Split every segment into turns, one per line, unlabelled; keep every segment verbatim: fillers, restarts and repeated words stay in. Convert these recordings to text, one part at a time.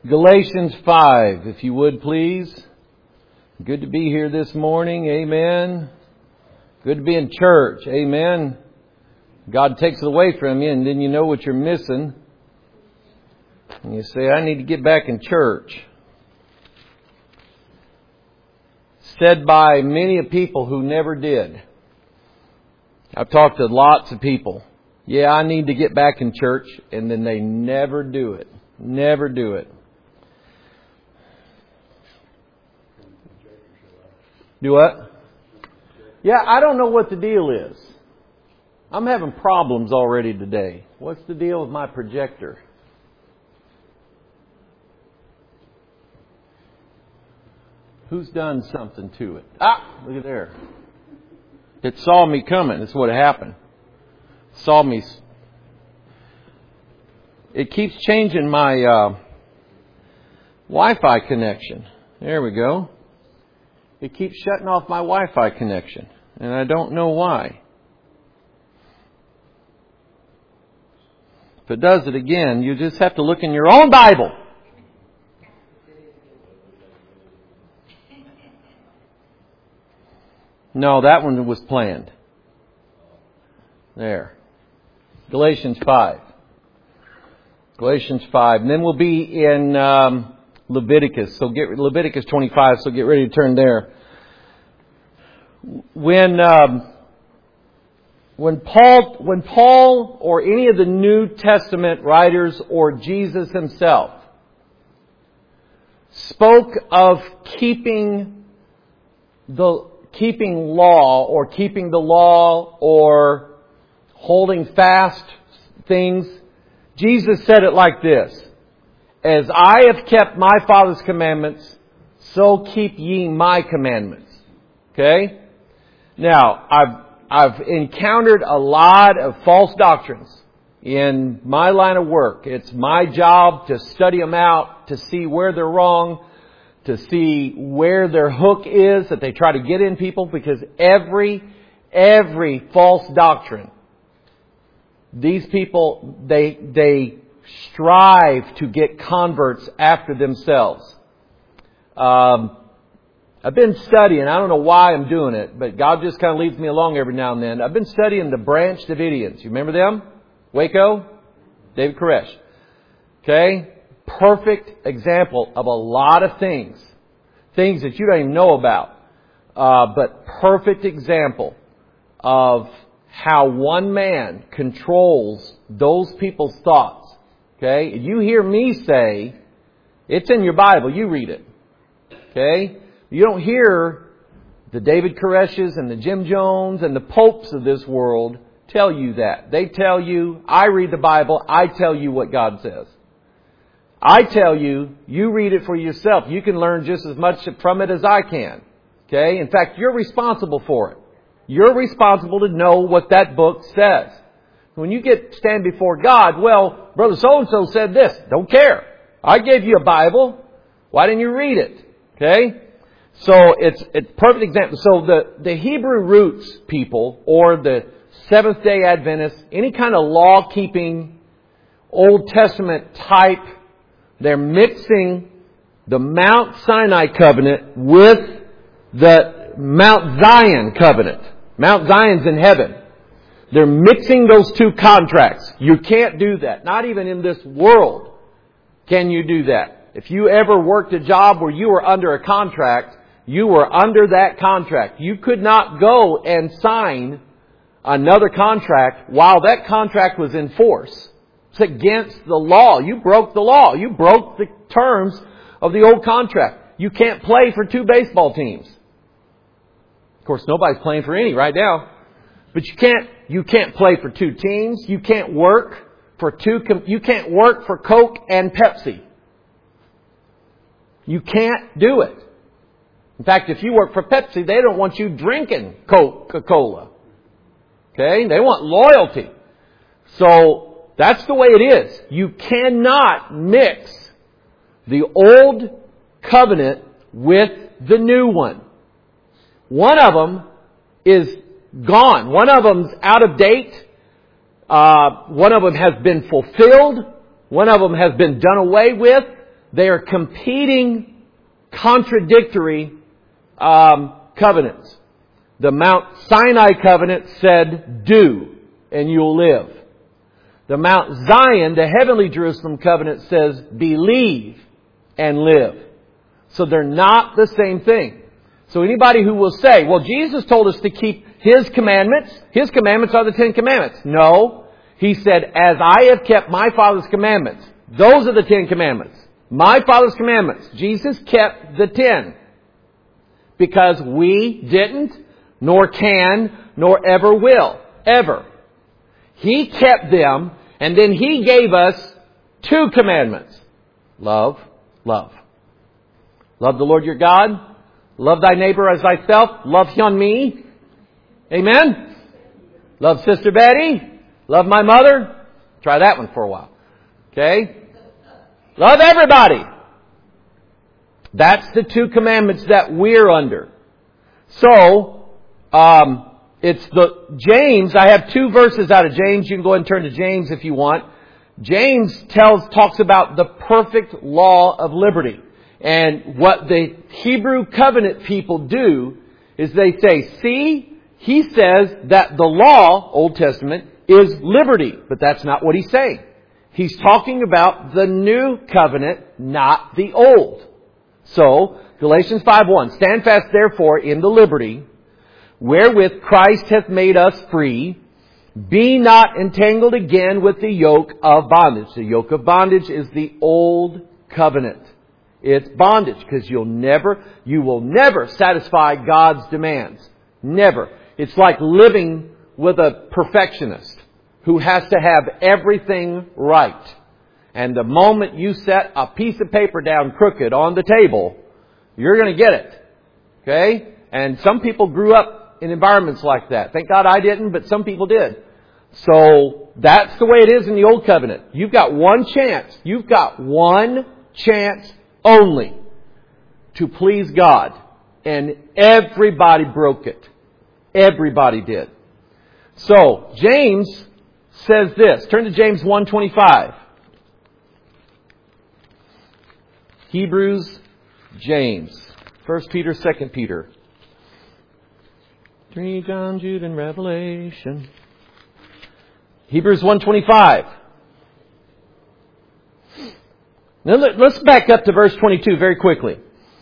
Galatians five, if you would please. Good to be here this morning. Amen. Good to be in church. Amen. God takes it away from you and then you know what you're missing. And you say, I need to get back in church. Said by many a people who never did. I've talked to lots of people. Yeah, I need to get back in church. And then they never do it. Never do it. Do what? Yeah, I don't know what the deal is. I'm having problems already today. What's the deal with my projector? Who's done something to it? Ah, look at there. It saw me coming. That's what happened. Saw me. It keeps changing my uh, Wi-Fi connection. There we go. It keeps shutting off my Wi-Fi connection. And I don't know why. If it does it again, you just have to look in your own Bible. No, that one was planned. There. Galatians five. Galatians five. And then we'll be in um, Leviticus. So get Leviticus twenty-five. So get ready to turn there. When um, when Paul when Paul or any of the New Testament writers or Jesus himself spoke of keeping the keeping law or keeping the law or holding fast things, Jesus said it like this: as I have kept my Father's commandments, so keep ye my commandments. Okay? Now, I've, I've encountered a lot of false doctrines in my line of work. It's my job to study them out, to see where they're wrong, to see where their hook is that they try to get in people, because every, every false doctrine, these people, they, they strive to get converts after themselves. Um, I've been studying, I don't know why I'm doing it, but God just kind of leads me along every now and then. I've been studying the Branch Davidians. You remember them? Waco? David Koresh. Okay? Perfect example of a lot of things. Things that you don't even know about. Uh, but perfect example of how one man controls those people's thoughts. Okay? You hear me say, it's in your Bible, you read it. Okay? You don't hear the David Koreshes and the Jim Jones and the popes of this world tell you that. They tell you, I read the Bible, I tell you what God says. I tell you, you read it for yourself. You can learn just as much from it as I can. Okay? In fact, you're responsible for it. You're responsible to know what that book says. When you get stand before God, well, Brother so-and-so said this. Don't care. I gave you a Bible. Why didn't you read it? Okay? So it's a perfect example. So the, the Hebrew roots people, or the Seventh Day Adventists, any kind of law-keeping Old Testament type, they're mixing the Mount Sinai covenant with the Mount Zion covenant. Mount Zion's in heaven. They're mixing those two contracts. You can't do that. Not even in this world can you do that. If you ever worked a job where you were under a contract, you were under that contract. You could not go and sign another contract while that contract was in force. It's against the law. You broke the law. You broke the terms of the old contract. You can't play for two baseball teams. Of course, nobody's playing for any right now. But you can't, you can't play for two teams. You can't work for two, you can't work for Coke and Pepsi. You can't do it. In fact, if you work for Pepsi, they don't want you drinking Coca-Cola. Okay? They want loyalty. So, that's the way it is. You cannot mix the old covenant with the new one. One of them is gone. One of them's out of date. Uh, one of them has been fulfilled. One of them has been done away with. They are competing, contradictory um, covenants. The Mount Sinai covenant said, do, and you'll live. The Mount Zion, the heavenly Jerusalem covenant says, believe and live. So they're not the same thing. So anybody who will say, well, Jesus told us to keep His commandments. His commandments are the Ten Commandments. No. He said, as I have kept my Father's commandments. Those are the Ten Commandments. My Father's commandments. Jesus kept the ten. Because we didn't, nor can, nor ever will. Ever. He kept them, and then He gave us two commandments. Love, love. Love the Lord your God. Love thy neighbor as thyself. Love Hyun Mi. Amen? Love Sister Betty. Love my mother. Try that one for a while. Okay? Love everybody. That's the two commandments that we're under. So, um, it's the James. I have two verses out of James. You can go ahead and turn to James if you want. James tells, talks about the perfect law of liberty. And what the Hebrew covenant people do is they say, see, he says that the law, Old Testament, is liberty. But that's not what he's saying. He's talking about the new covenant, not the old. So, Galatians five one, stand fast therefore in the liberty wherewith Christ hath made us free. Be not entangled again with the yoke of bondage. The yoke of bondage is the old covenant. It's bondage because you'll never, you will never satisfy God's demands. Never. It's like living with a perfectionist who has to have everything right. And the moment you set a piece of paper down crooked on the table, you're going to get it. Okay? And some people grew up in environments like that. Thank God I didn't, but some people did. So that's the way it is in the Old Covenant. You've got one chance. You've got one chance only to please God. And everybody broke it. Everybody did. So, James says this. Turn to James one twenty-five. Hebrews, James. First Peter, Second Peter. Three, John, Jude, and Revelation. Hebrews one twenty-five. Now let's back up to verse twenty-two very quickly.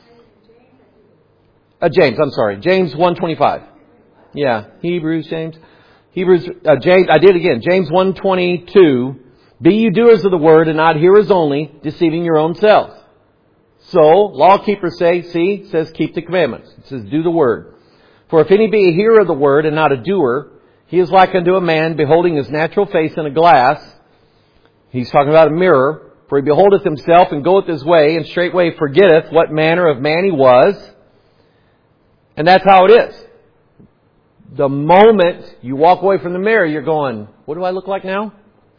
Uh, James, I'm sorry. James one twenty-five. Yeah, Hebrews, James. Hebrews, uh, James, I did again. James one twenty-two. Be you doers of the word and not hearers only, deceiving your own selves. So, law keepers say, see, it says keep the commandments. It says do the word. For if any be a hearer of the word and not a doer, he is like unto a man beholding his natural face in a glass. He's talking about a mirror. For he beholdeth himself and goeth his way, and straightway forgetteth what manner of man he was. And that's how it is. The moment you walk away from the mirror, you're going, what do I look like now?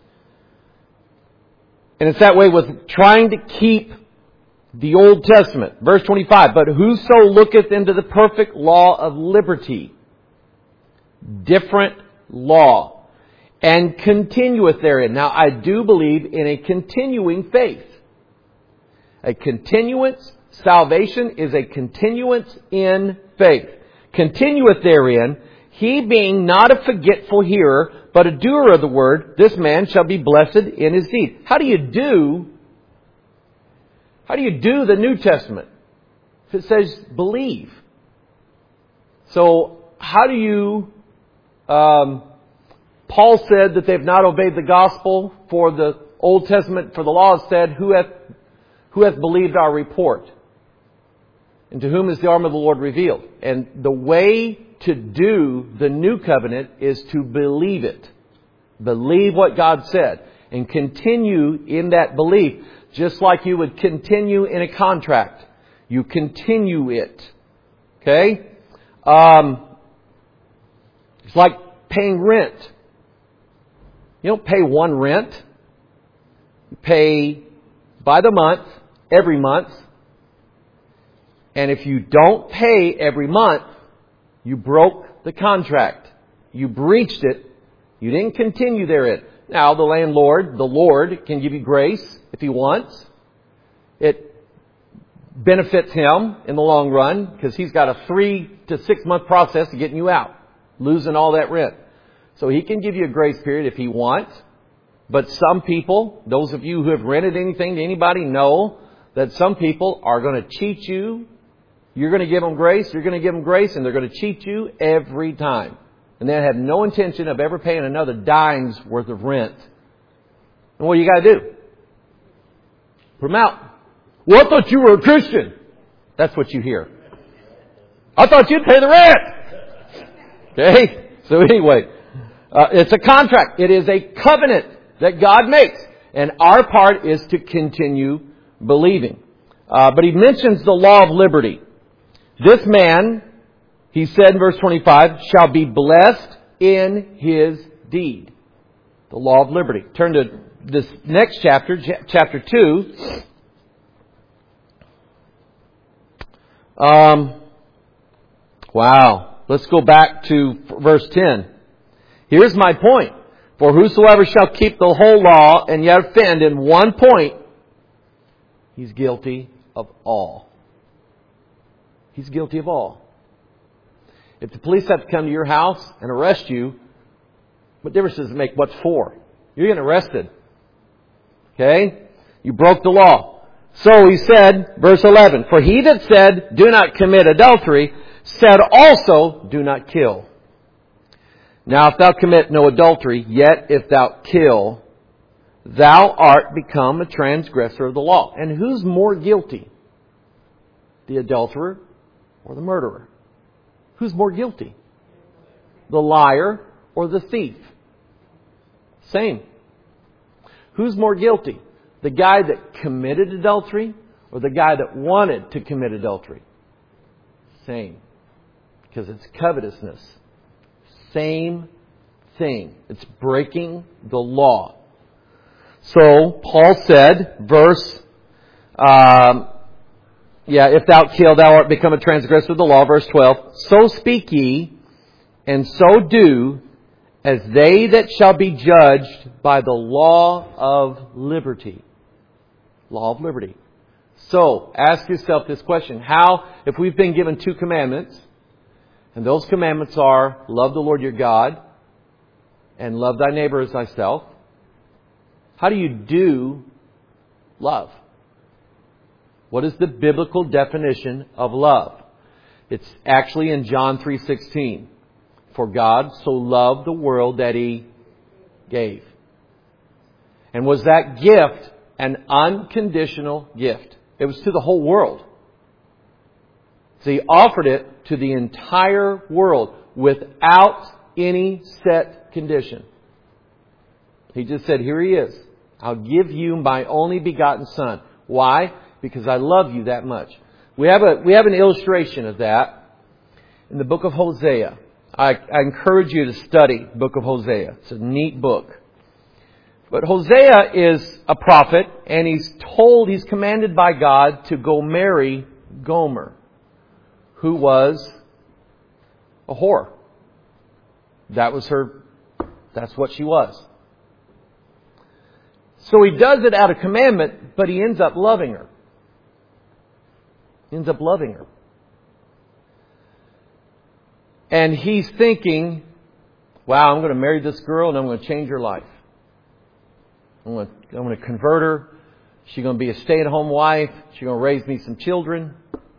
And it's that way with trying to keep the Old Testament. Verse twenty-five, but whoso looketh into the perfect law of liberty, different law, and continueth therein. Now, I do believe in a continuing faith. A continuance, salvation is a continuance in faith. Continueth therein, he being not a forgetful hearer, but a doer of the word, this man shall be blessed in his deed. How do you do, how do you do the New Testament? If it says believe. So, how do you, um, Paul said that they've not obeyed the gospel. For the Old Testament, for the law said, who hath, who hath believed our report? And to whom is the arm of the Lord revealed? And the way to do the new covenant is to believe it. Believe what God said. And continue in that belief. Just like you would continue in a contract. You continue it. Okay? Um, it's like paying rent. You don't pay one rent. You pay by the month, every month. And if you don't pay every month, you broke the contract. You breached it. You didn't continue therein. Now, the landlord, the Lord, can give you grace if He wants. It benefits him in the long run because he's got a three to six month process of getting you out, losing all that rent. So he can give you a grace period if he wants. But some people, those of you who have rented anything to anybody, know that some people are going to cheat you. You're going to give them grace, you're going to give them grace, and they're going to cheat you every time. And they have no intention of ever paying another dime's worth of rent. And what do you got to do? Put them out. Well, I thought you were a Christian. That's what you hear. I thought you'd pay the rent. Okay? So anyway, uh, it's a contract. It is a covenant that God makes. And our part is to continue believing. Uh, but he mentions the law of liberty. This man, he said in verse twenty-five, shall be blessed in his deed. The law of liberty. Turn to this next chapter, chapter two. Um, wow. Let's go back to verse ten. Here's my point. For whosoever shall keep the whole law and yet offend in one point, he's guilty of all. He's guilty of all. If the police have to come to your house and arrest you, what difference does it make what for? You're getting arrested. Okay? You broke the law. So he said, verse eleven, for he that said, do not commit adultery, said also, do not kill. Now if thou commit no adultery, yet if thou kill, thou art become a transgressor of the law. And who's more guilty? The adulterer or the murderer? Who's more guilty? The liar or the thief? Same. Who's more guilty? The guy that committed adultery or the guy that wanted to commit adultery? Same. Because it's covetousness. Same thing. It's breaking the law. So, Paul said, verse, um, yeah, if thou kill, thou art become a transgressor of the law. Verse twelve, so speak ye, and so do, as they that shall be judged by the law of liberty. Law of liberty. So, ask yourself this question. How, if we've been given two commandments, and those commandments are, love the Lord your God, and love thy neighbor as thyself, how do you do love? What is the biblical definition of love? It's actually in John three sixteen. For God so loved the world that He gave. And was that gift an unconditional gift? It was to the whole world. So He offered it to the entire world without any set condition. He just said, here He is. I'll give you my only begotten Son. Why? Because I love you that much. We have a we have an illustration of that in the book of Hosea. I, I encourage you to study the book of Hosea. It's a neat book. But Hosea is a prophet, and he's told, he's commanded by God to go marry Gomer, who was a whore. That was her, that's what she was. So he does it out of commandment, but he ends up loving her. He ends up loving her. And he's thinking, wow, I'm going to marry this girl and I'm going to change her life. I'm going to, I'm going to convert her. She's going to be a stay-at-home wife. She's going to raise me some children.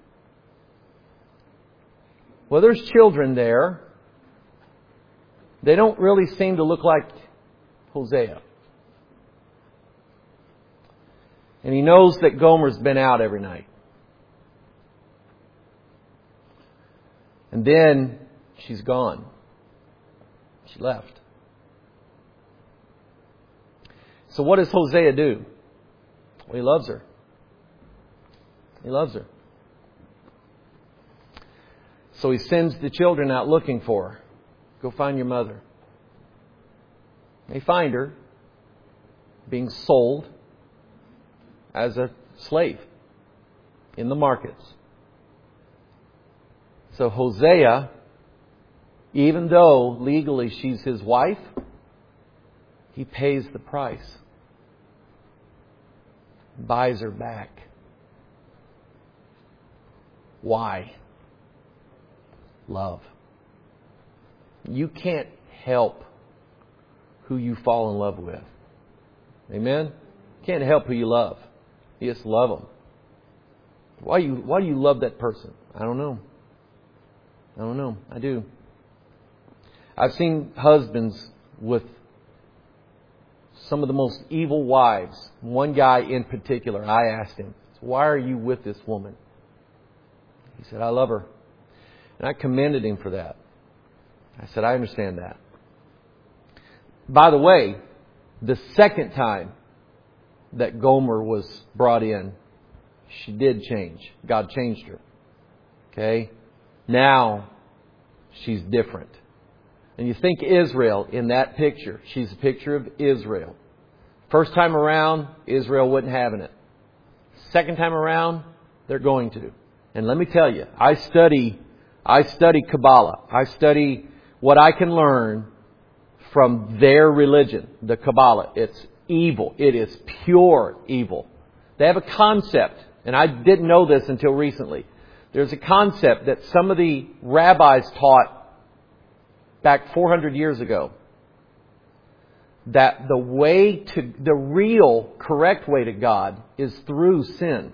Well, there's children there. They don't really seem to look like Hosea. And he knows that Gomer's been out every night. And then she's gone. She left. So what does Hosea do? Well, he loves her. He loves her. So he sends the children out looking for her. Go find your mother. They find her being sold as a slave in the markets. So Hosea, even though legally she's his wife, he pays the price. Buys her back. Why? Love. You can't help who you fall in love with. Amen? You can't help who you love. You just love them. Why do you, why do you love that person? I don't know. I don't know. I do. I've seen husbands with some of the most evil wives. One guy in particular, I asked him, why are you with this woman? He said, I love her. And I commended him for that. I said, I understand that. By the way, the second time that Gomer was brought in, she did change. God changed her. Okay? Now, she's different. And you think Israel in that picture. She's a picture of Israel. First time around, Israel wasn't having it. Second time around, they're going to. And let me tell you, I study, I study Kabbalah. I study what I can learn from their religion, the Kabbalah. It's evil. It is pure evil. They have a concept, and I didn't know this until recently. There's a concept that some of the rabbis taught back four hundred years ago, that the way to, the real correct way to God is through sin.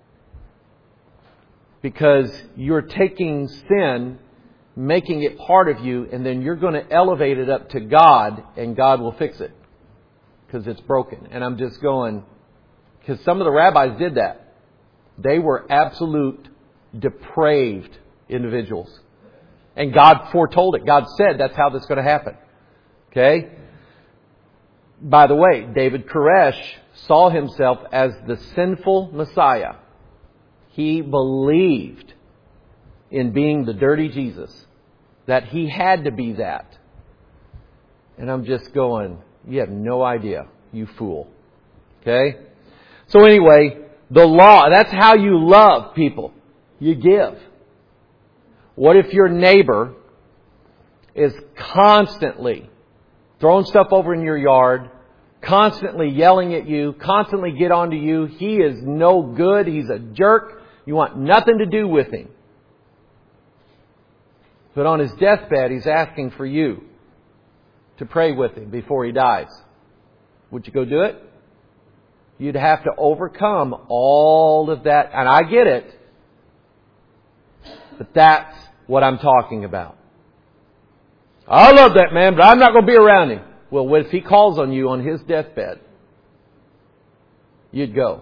Because you're taking sin, making it part of you, and then you're going to elevate it up to God, and God will fix it. Because it's broken. And I'm just going, because some of the rabbis did that. They were absolute depraved individuals. And God foretold it. God said that's how this is going to happen. Okay? By the way, David Koresh saw himself as the sinful Messiah. He believed in being the dirty Jesus. That he had to be that. And I'm just going, you have no idea, you fool. Okay? So anyway, the law, that's how you love people. You give. What if your neighbor is constantly throwing stuff over in your yard, constantly yelling at you, constantly get onto you? He is no good. He's a jerk. You want nothing to do with him. But on his deathbed, he's asking for you to pray with him before he dies. Would you go do it? You'd have to overcome all of that. And I get it. But that's what I'm talking about. I love that man, but I'm not going to be around him. Well, what if he calls on you on his deathbed? You'd go.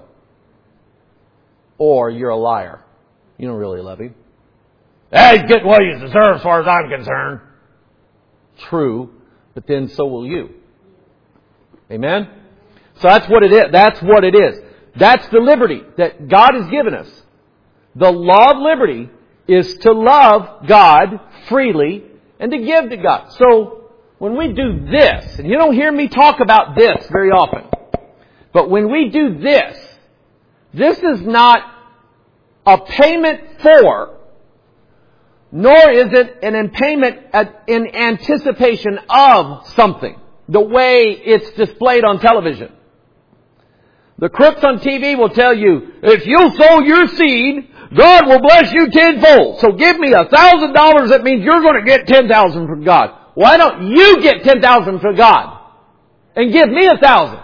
Or you're a liar. You don't really love him. Hey, he's getting what he deserves as far as I'm concerned. True, but then so will you. Amen? So that's what it is. That's what it is. That's the liberty that God has given us. The law of liberty is to love God freely and to give to God. So when we do this, and you don't hear me talk about this very often, but when we do this, this is not a payment for, nor is it an payment in anticipation of something, the way it's displayed on television. The crooks on T V will tell you, if you sow your seed, God will bless you tenfold. So give me a thousand dollars. That means you're going to get ten thousand from God. Why don't you get ten thousand from God and give me a thousand?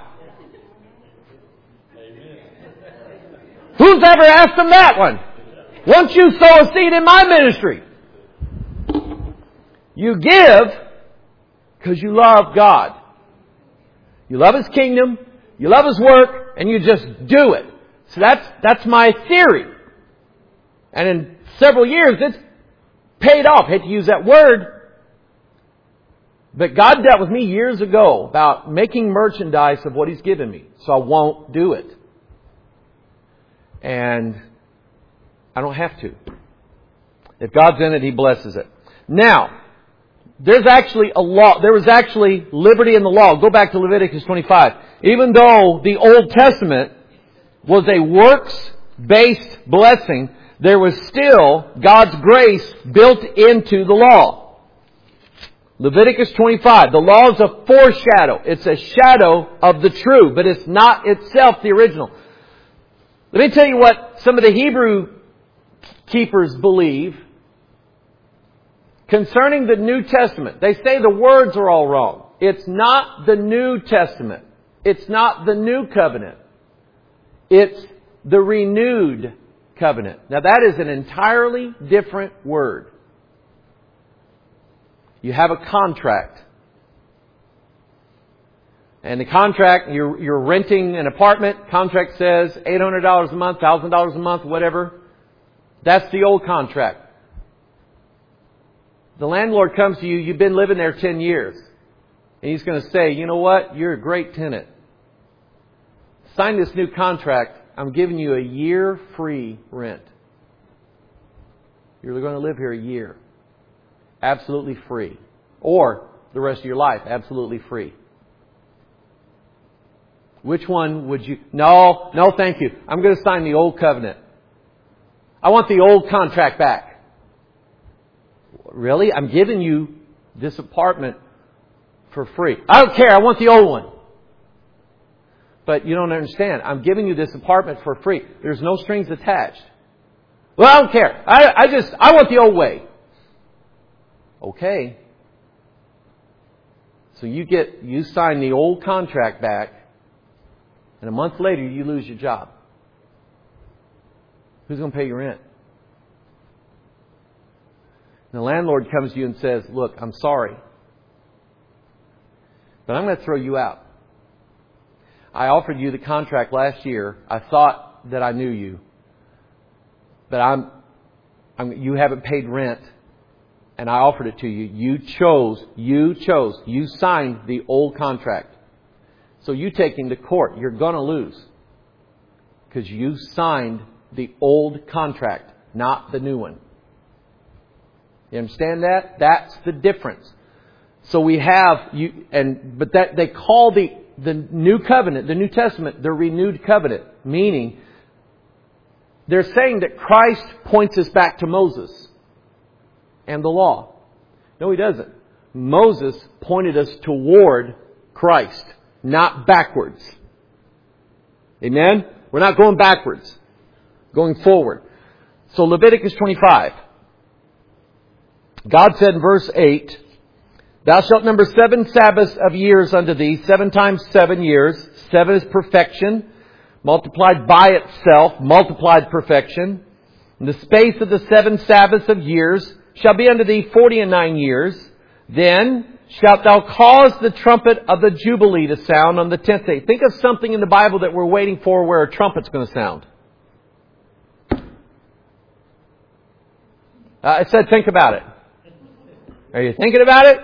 Who's ever asked them that one? Once you sow a seed in my ministry, you give because you love God. You love His kingdom. You love His work, and you just do it. So that's that's my theory. And in several years, it's paid off. I hate to use that word. But God dealt with me years ago about making merchandise of what He's given me. So I won't do it. And I don't have to. If God's in it, He blesses it. Now, there's actually a law. There was actually liberty in the law. Go back to Leviticus twenty-five. Even though the Old Testament was a works-based blessing, there was still God's grace built into the law. Leviticus twenty-five. The law is a foreshadow. It's a shadow of the true, but it's not itself the original. Let me tell you what some of the Hebrew keepers believe concerning the New Testament. They say the words are all wrong. It's not the New Testament. It's not the New Covenant. It's the renewed covenant. Now that is an entirely different word. You have a contract. And the contract, you're, you're renting an apartment. Contract says eight hundred dollars a month, one thousand dollars a month, whatever. That's the old contract. The landlord comes to you, you've been living there ten years. And he's going to say, you know what? You're a great tenant. Sign this new contract. I'm giving you a year free rent. You're going to live here a year. Absolutely free. Or the rest of your life, absolutely free. Which one would you... No, no thank you. I'm going to sign the old covenant. I want the old contract back. Really? I'm giving you this apartment for free. I don't care. I want the old one. But you don't understand. I'm giving you this apartment for free. There's no strings attached. Well, I don't care. I, I just, I want the old way. Okay. So you get, you sign the old contract back, and a month later you lose your job. Who's going to pay your rent? And the landlord comes to you and says, look, I'm sorry, but I'm going to throw you out. I offered you the contract last year. I thought that I knew you. But I'm, I'm, you haven't paid rent. And I offered it to you. You chose, you chose, you signed the old contract. So you take him to court. You're going to lose. Because you signed the old contract, not the new one. You understand that? That's the difference. So we have, you, and, but that, they call the, the New Covenant, the New Testament, the renewed covenant. Meaning, they're saying that Christ points us back to Moses and the law. No, He doesn't. Moses pointed us toward Christ, not backwards. Amen? We're not going backwards. Going forward. So Leviticus twenty-five. God said in verse eight, Thou shalt number seven Sabbaths of years unto thee, seven times seven years. Seven is perfection, multiplied by itself, multiplied perfection. And the space of the seven Sabbaths of years shall be unto thee forty and nine years. Then shalt thou cause the trumpet of the Jubilee to sound on the tenth day. Think of something in the Bible that we're waiting for where a trumpet's going to sound. Uh, I said think about it. Are you thinking about it?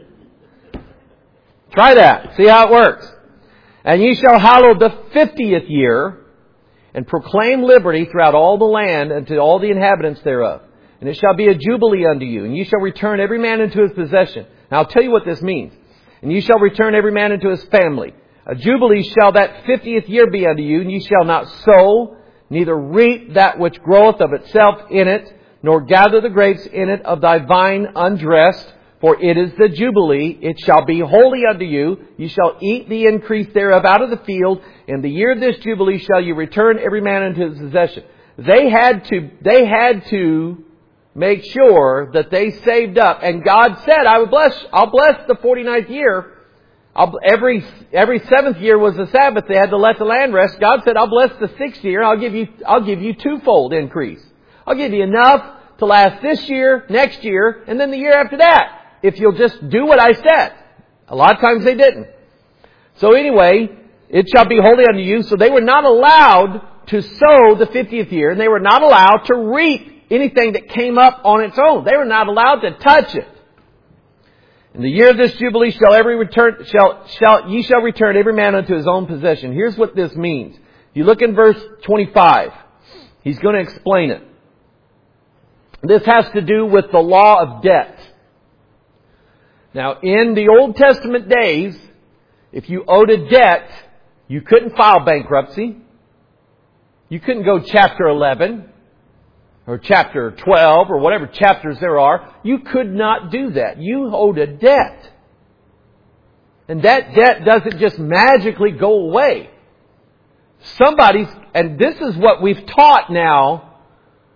Try that. See how it works. And ye shall hallow the fiftieth year, and proclaim liberty throughout all the land unto all the inhabitants thereof. And it shall be a jubilee unto you, and ye shall return every man into his possession. Now I'll tell you what this means. And ye shall return every man into his family. A jubilee shall that fiftieth year be unto you, and ye shall not sow, neither reap that which groweth of itself in it, nor gather the grapes in it of thy vine undressed, for it is the Jubilee. It shall be holy unto you. You shall eat the increase thereof out of the field. In the year of this Jubilee shall you return every man into his possession. They had to, they had to make sure that they saved up. And God said, I will bless, I'll bless the forty-ninth year. I'll, every, every seventh year was a Sabbath. They had to let the land rest. God said, I'll bless the sixth year. I'll give you, I'll give you twofold increase. I'll give you enough to last this year, next year, and then the year after that. If you'll just do what I said. A lot of times they didn't. So anyway, it shall be holy unto you. So they were not allowed to sow the fiftieth year, and they were not allowed to reap anything that came up on its own. They were not allowed to touch it. In the year of this Jubilee shall every return, shall, shall, ye shall return every man unto his own possession. Here's what this means. If you look in verse twenty-five, he's going to explain it. This has to do with the law of debt. Now, in the Old Testament days, if you owed a debt, you couldn't file bankruptcy. You couldn't go chapter eleven or chapter twelve or whatever chapters there are. You could not do that. You owed a debt. And that debt doesn't just magically go away. Somebody's, and this is what we've taught now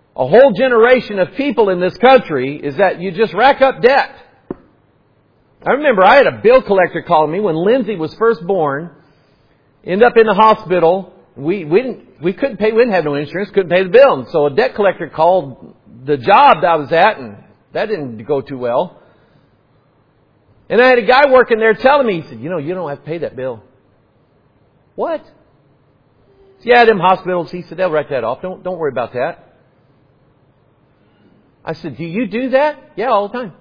a whole generation of people in this country is that you just rack up debt. I remember I had a bill collector calling me when Lindsay was first born, ended up in the hospital. We, we didn't, we couldn't pay, we didn't have no insurance, couldn't pay the bill. And so a debt collector called the job that I was at, and that didn't go too well. And I had a guy working there telling me, he said, you know, you don't have to pay that bill. What? Yeah, them hospitals, he said, they'll write that off. Don't, don't worry about that. I said, do you do that? Yeah, all the time.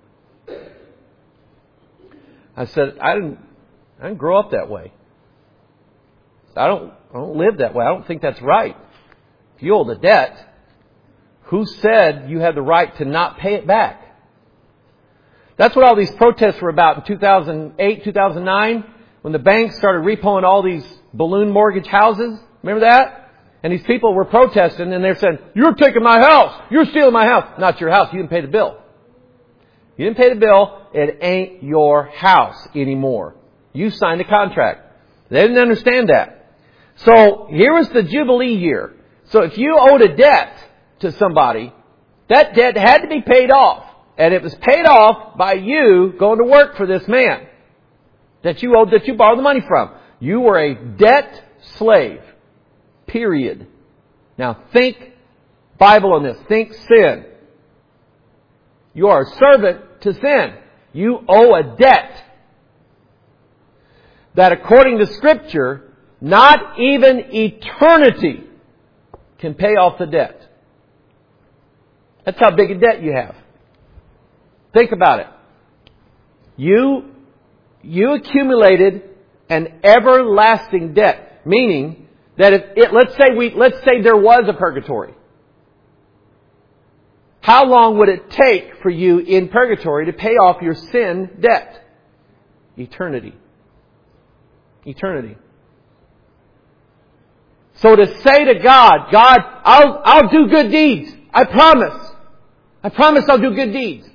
I said, I didn't, I didn't grow up that way. I don't, I don't live that way. I don't think that's right. If you owe the debt, who said you had the right to not pay it back? That's what all these protests were about in two thousand eight, two thousand nine, when the banks started repoing all these balloon mortgage houses. Remember that? And these people were protesting and they're saying, you're taking my house. You're stealing my house. Not your house. You didn't pay the bill. You didn't pay the bill. It ain't your house anymore. You signed a contract. They didn't understand that. So here was the Jubilee year. So if you owed a debt to somebody, that debt had to be paid off. And it was paid off by you going to work for this man that you owed, that you borrowed the money from. You were a debt slave. Period. Now think Bible on this. Think sin. You are a servant to sin. You owe a debt that, according to Scripture, not even eternity can pay off the debt. That's how big a debt you have. Think about it. You, you accumulated an everlasting debt, meaning that if it, let's say we, let's say there was a purgatory. How long would it take for you in purgatory to pay off your sin debt? Eternity. Eternity. So to say to God, God, I'll, I'll do good deeds. I promise. I promise I'll do good deeds.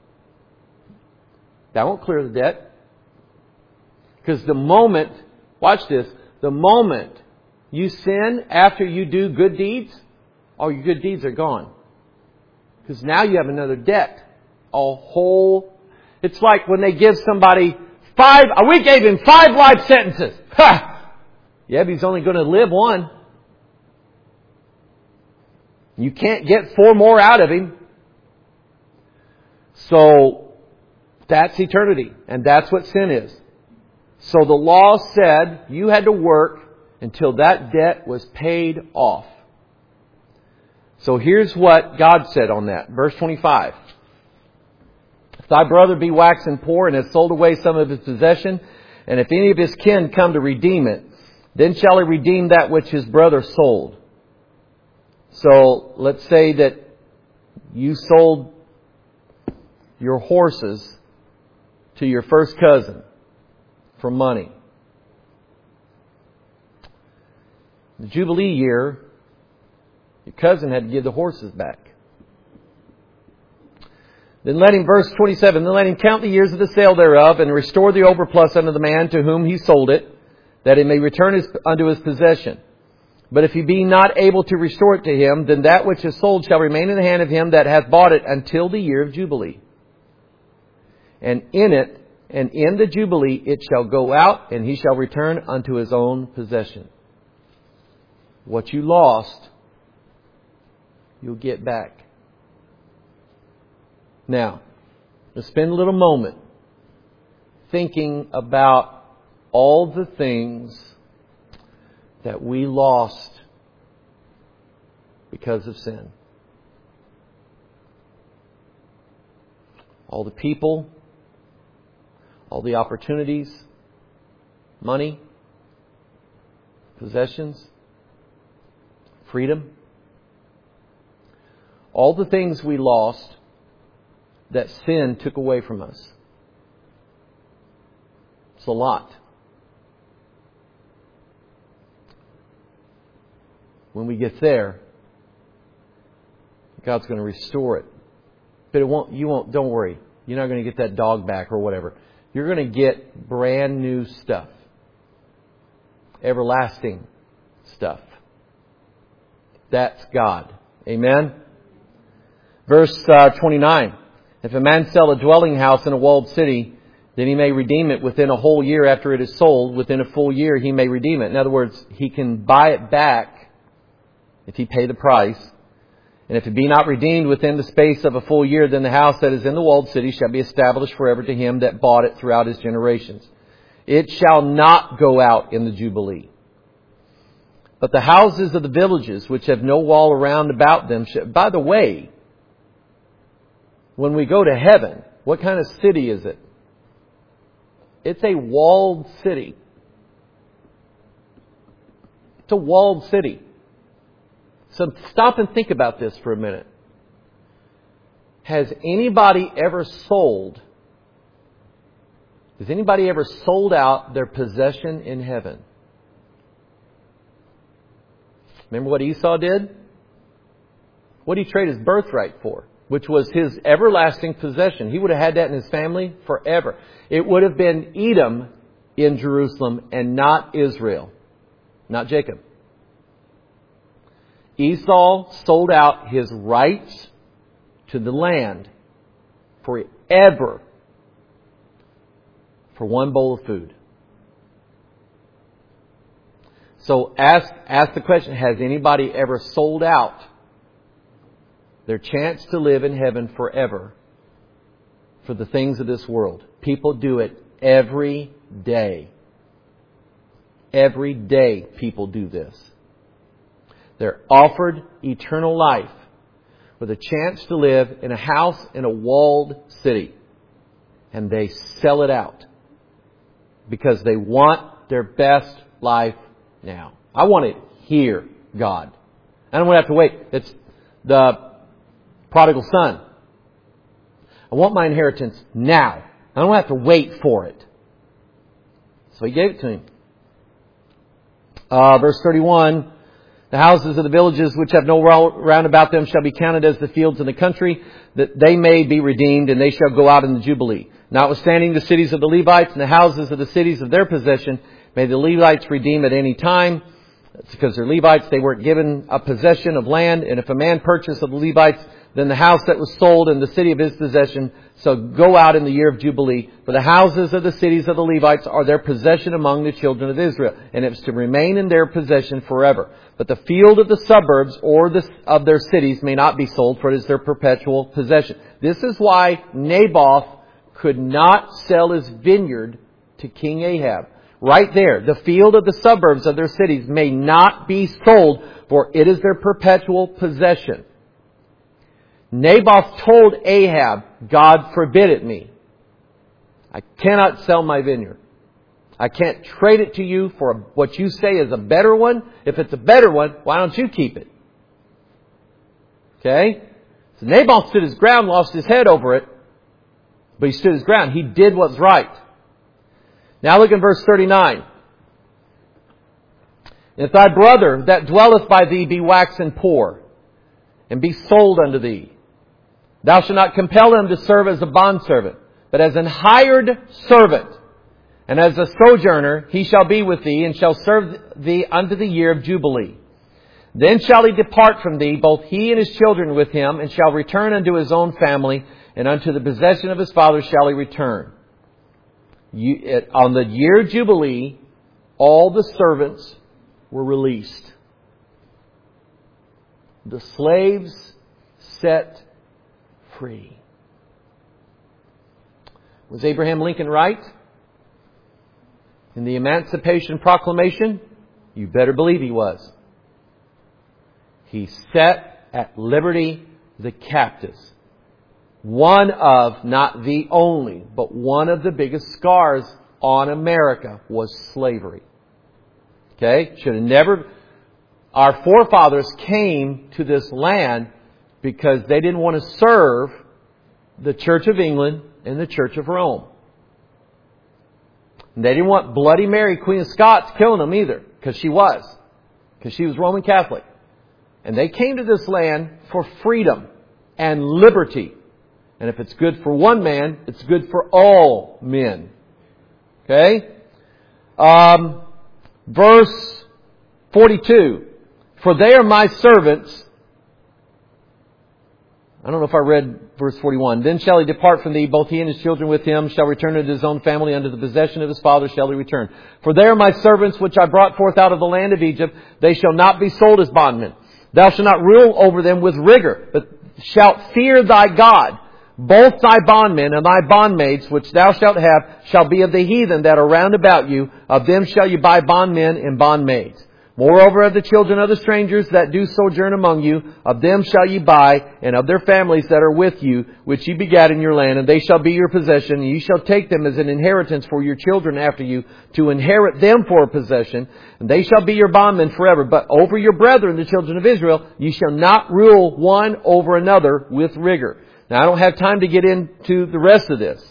That won't clear the debt. Because the moment, watch this, the moment you sin after you do good deeds, all your good deeds are gone. Because now you have another debt. A whole, it's like when they give somebody five, we gave him five life sentences. Ha! Yeah, but he's only going to live one. You can't get four more out of him. So, that's eternity. And that's what sin is. So the law said you had to work until that debt was paid off. So here's what God said on that. Verse twenty-five. If thy brother be waxen poor and has sold away some of his possession, and if any of his kin come to redeem it, then shall he redeem that which his brother sold. So let's say that you sold your horses to your first cousin for money. The Jubilee year, your cousin had to give the horses back. Then let him, verse twenty-seven, then let him count the years of the sale thereof, and restore the overplus unto the man to whom he sold it, that it may return his, unto his possession. But if he be not able to restore it to him, then that which is sold shall remain in the hand of him that hath bought it until the year of Jubilee. And in it, and in the Jubilee, it shall go out, and he shall return unto his own possession. What you lost, you'll get back. Now, let's spend a little moment thinking about all the things that we lost because of sin. All the people, all the opportunities, money, possessions, freedom. All the things we lost that sin took away from us. It's a lot. When we get there, God's going to restore it. But it won't, you won't, don't worry. You're not going to get that dog back or whatever. You're going to get brand new stuff. Everlasting stuff. That's God. Amen? Verse uh, twenty-nine. If a man sell a dwelling house in a walled city, then he may redeem it within a whole year after it is sold. Within a full year he may redeem it. In other words, he can buy it back if he pay the price. And if it be not redeemed within the space of a full year, then the house that is in the walled city shall be established forever to him that bought it throughout his generations. It shall not go out in the Jubilee. But the houses of the villages which have no wall around about them shall... By the way, when we go to heaven, what kind of city is it? It's a walled city. It's a walled city. So stop and think about this for a minute. Has anybody ever sold, has anybody ever sold out their possession in heaven? Remember what Esau did? What did he trade his birthright for? Which was his everlasting possession. He would have had that in his family forever. It would have been Edom in Jerusalem and not Israel. Not Jacob. Esau sold out his rights to the land forever for one bowl of food. So ask, ask the question, has anybody ever sold out their chance to live in heaven forever for the things of this world? People do it every day. Every day people do this. They're offered eternal life with a chance to live in a house in a walled city. And they sell it out because they want their best life now. I want it here, God. I don't want to have to wait. It's the prodigal son. I want my inheritance now. I don't have to wait for it. So he gave it to him. Uh, verse thirty-one. The houses of the villages which have no wall round about them shall be counted as the fields in the country, that they may be redeemed, and they shall go out in the Jubilee. Notwithstanding the cities of the Levites and the houses of the cities of their possession, may the Levites redeem at any time. That's because they're Levites. They weren't given a possession of land. And if a man purchase of the Levites, then the house that was sold in the city of his possession, so go out in the year of Jubilee. For the houses of the cities of the Levites are their possession among the children of Israel, and it's to remain in their possession forever. But the field of the suburbs or the, of their cities may not be sold, for it is their perpetual possession. This is why Naboth could not sell his vineyard to King Ahab. Right there, the field of the suburbs of their cities may not be sold, for it is their perpetual possession. Naboth told Ahab, God forbid it me. I cannot sell my vineyard. I can't trade it to you for what you say is a better one. If it's a better one, why don't you keep it? Okay? So Naboth stood his ground, lost his head over it. But he stood his ground. He did what's right. Now look at verse thirty-nine. If thy brother that dwelleth by thee be waxen poor, and be sold unto thee, thou shalt not compel him to serve as a bondservant, but as an hired servant. And as a sojourner he shall be with thee, and shall serve thee unto the year of Jubilee. Then shall he depart from thee, both he and his children with him, and shall return unto his own family, and unto the possession of his father shall he return. You, it, on the year of Jubilee, all the servants were released. The slaves set free. Was Abraham Lincoln right in the Emancipation Proclamation? You better believe he was. He set at liberty the captives. One of, not the only, but one of the biggest scars on America was slavery. Okay? Should have never... Our forefathers came to this land because they didn't want to serve the Church of England and the Church of Rome. And they didn't want Bloody Mary, Queen of Scots, killing them either, because she was. Because she was Roman Catholic. And they came to this land for freedom and liberty. And if it's good for one man, it's good for all men. Okay? Um, verse forty-two. For they are my servants, I don't know if I read verse forty-one. Then shall he depart from thee, both he and his children with him, shall return unto his own family, unto the possession of his father shall he return. For they are my servants, which I brought forth out of the land of Egypt. They shall not be sold as bondmen. Thou shalt not rule over them with rigor, but shalt fear thy God. Both thy bondmen and thy bondmaids, which thou shalt have, shall be of the heathen that are round about you. Of them shall you buy bondmen and bondmaids. Moreover, of the children of the strangers that do sojourn among you, of them shall ye buy, and of their families that are with you, which ye begat in your land, and they shall be your possession, and ye shall take them as an inheritance for your children after you, to inherit them for a possession, and they shall be your bondmen forever. But over your brethren, the children of Israel, ye shall not rule one over another with rigor. Now, I don't have time to get into the rest of this.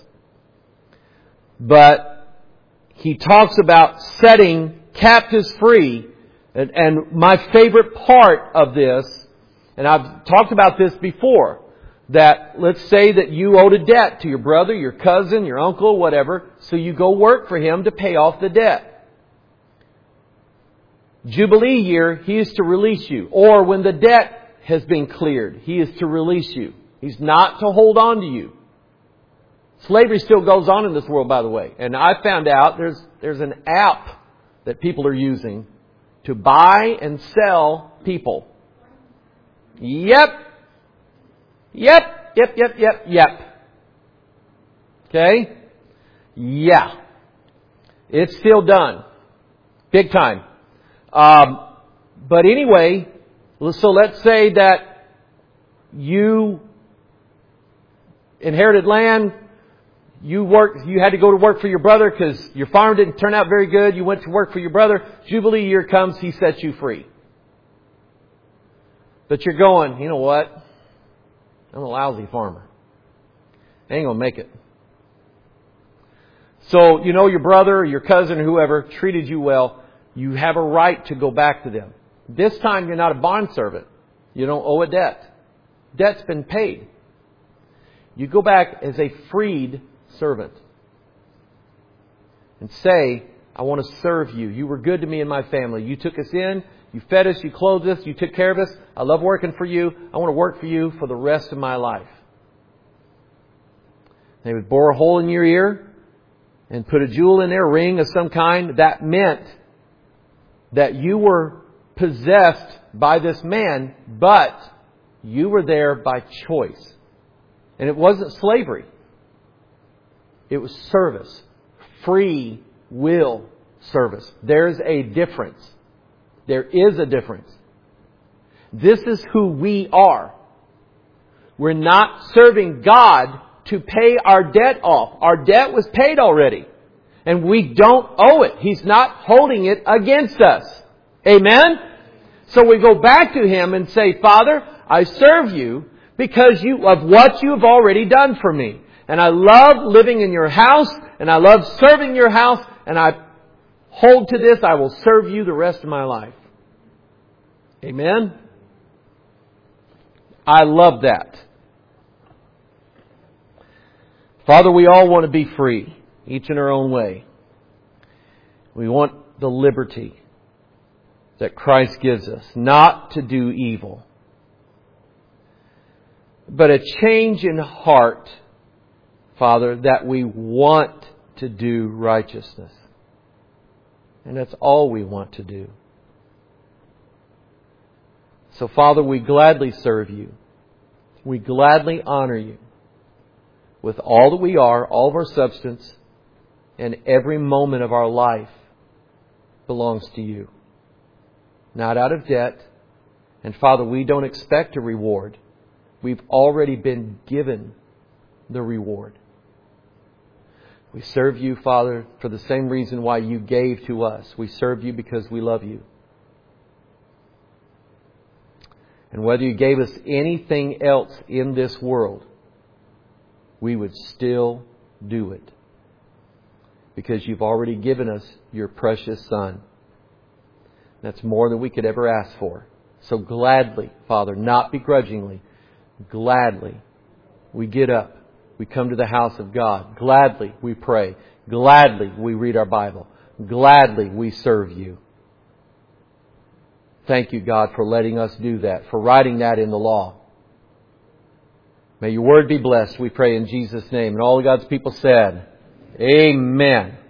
But he talks about setting captives free. And, and my favorite part of this, and I've talked about this before, that let's say that you owed a debt to your brother, your cousin, your uncle, whatever, so you go work for him to pay off the debt. Jubilee year, he is to release you. Or when the debt has been cleared, he is to release you. He's not to hold on to you. Slavery still goes on in this world, by the way. And I found out there's there's an app that people are using to buy and sell people. Yep. Yep. Yep, yep, yep, yep. Okay? Yeah. It's still done. Big time. Um, but anyway, so let's say that you inherited land, you worked, you had to go to work for your brother because your farm didn't turn out very good. You went to work for your brother. Jubilee year comes, he sets you free. But you're going, you know what? I'm a lousy farmer. I ain't going to make it. So, you know, your brother or your cousin or whoever treated you well. You have a right to go back to them. This time you're not a bondservant. You don't owe a debt. Debt's been paid. You go back as a freed servant and say, I want to serve you. You were good to me and my family. You took us in. You fed us. You clothed us. You took care of us. I love working for you. I want to work for you for the rest of my life. They would bore a hole in your ear and put a jewel in there, a ring of some kind. That meant that you were possessed by this man, but you were there by choice. And it wasn't slavery. It was service. Free will service. There's a difference. There is a difference. This is who we are. We're not serving God to pay our debt off. Our debt was paid already. And we don't owe it. He's not holding it against us. Amen? So we go back to Him and say, Father, I serve you because you of what you have already done for me. And I love living in your house, and I love serving your house, and I hold to this. I will serve you the rest of my life. Amen? I love that. Father, we all want to be free, each in our own way. We want the liberty that Christ gives us, not to do evil, but a change in heart, Father, that we want to do righteousness. And that's all we want to do. So, Father, we gladly serve you. We gladly honor you with all that we are, all of our substance, and every moment of our life belongs to you. Not out of debt. And, Father, we don't expect a reward. We've already been given the reward. We serve you, Father, for the same reason why you gave to us. We serve you because we love you. And whether you gave us anything else in this world, we would still do it. Because you've already given us your precious Son. That's more than we could ever ask for. So gladly, Father, not begrudgingly, gladly, we get up. We come to the house of God. Gladly, we pray. Gladly, we read our Bible. Gladly, we serve you. Thank you, God, for letting us do that, for writing that in the law. May your word be blessed, we pray in Jesus' name. And all God's people said, Amen.